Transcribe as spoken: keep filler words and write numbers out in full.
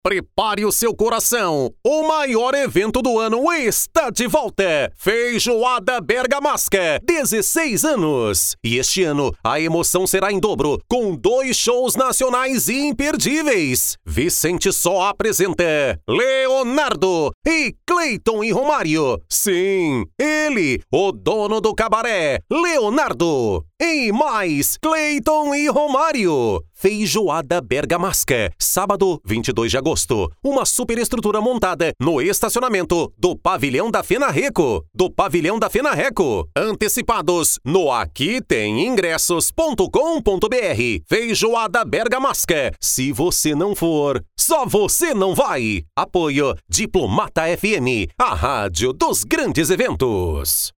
Prepare o seu coração, o maior evento do ano está de volta. Feijoada Bergamasca, dezesseis anos. E este ano a emoção será em dobro, com dois shows nacionais imperdíveis. Vicente Só apresenta Leonardo e Cleiton e Romário. Sim, ele, o dono do cabaré, Leonardo. E mais, Cleiton e Romário. Feijoada Bergamasca, sábado, vinte e dois de agosto. Uma superestrutura montada no estacionamento do Pavilhão da Fenarreco. Do Pavilhão da Fenarreco. Antecipados no aqui tem ingressos ponto com ponto br. Feijoada Bergamasca. Se você não for, só você não vai. Apoio Diplomata F M, a rádio dos grandes eventos.